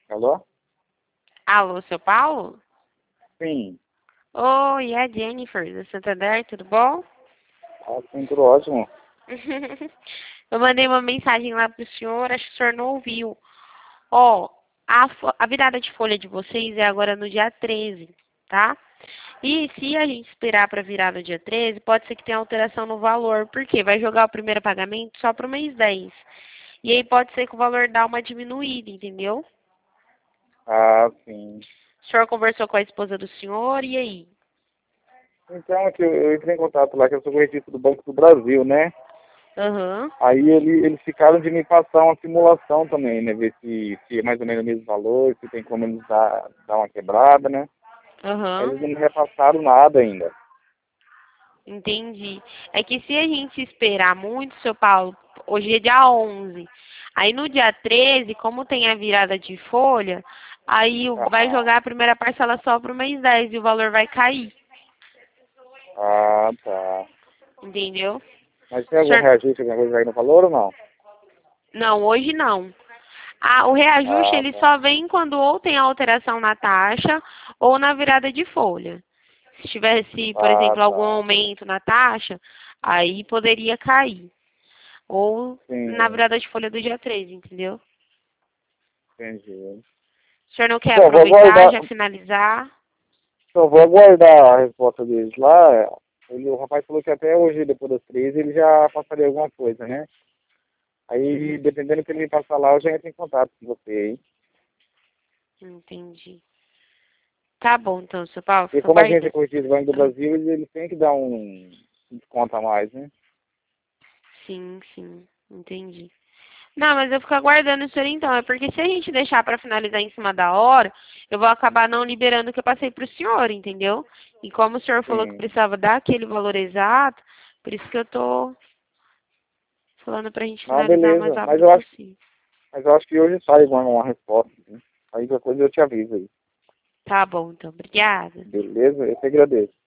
Alô? Alô, seu Paulo? Sim. Oi, é a Jennifer, do Santander, tudo bom? Sim, tudo ótimo. Eu mandei uma mensagem lá pro senhor, acho que o senhor não ouviu. Ó, a virada de folha de vocês é agora no dia 13, tá? E se a gente esperar para virar no dia 13, pode ser que tenha alteração no valor, porque vai jogar o primeiro pagamento só para o mês 10. E aí pode ser que o valor dá uma diminuída, entendeu? Sim. O senhor conversou com a esposa do senhor, e aí? Então, é que eu entrei em contato lá, que eu sou corretista do Banco do Brasil, né? Aham, Aí eles ficaram de me passar uma simulação também, né? Ver se é mais ou menos o mesmo valor, se tem como eles dar uma quebrada, né? Aí aham. eles não me repassaram nada ainda. Entendi. É que se a gente esperar muito, seu Paulo, hoje é dia 11. Aí no dia 13, como tem a virada de folha, aí vai Ah, jogar a primeira parcela só para o mês 10 e o valor vai cair. tá. Entendeu? Mas tem algum Senhor- reajuste, alguma coisa aí no valor ou não? Não, hoje não. O reajuste ele Tá. só vem quando ou tem alteração na taxa ou na virada de folha. Se tivesse, por exemplo, algum Tá. aumento na taxa, aí poderia cair. Ou na Sim, virada de folha do dia 13, entendeu? entendi. O senhor não quer Bom, vou aproveitar, aguardar, já finalizar? então, vou aguardar a resposta deles lá. O rapaz falou que até hoje, depois das 3, ele já passaria alguma coisa, né? Aí, dependendo do que ele me passar lá, eu já entro em contato com você aí. Entendi. Tá bom, então, seu Paulo, E fica como a gente é aguardando. corretivo Banco do Ah, Brasil, eles têm que dar um desconto a mais, né? sim, sim, entendi. Não, mas eu fico aguardando isso aí então. É porque se a gente deixar pra finalizar em cima da hora, eu vou acabar não liberando o que eu passei pro senhor, entendeu? E como o senhor falou que Sim. precisava dar aquele valor exato, por isso que eu tô falando pra gente Ah, finalizar o mais beleza. rápido possível. Mas eu acho que hoje sai uma resposta. Né? Aí qualquer coisa eu te aviso aí. Tá bom, então. Obrigada. Beleza? Eu te agradeço.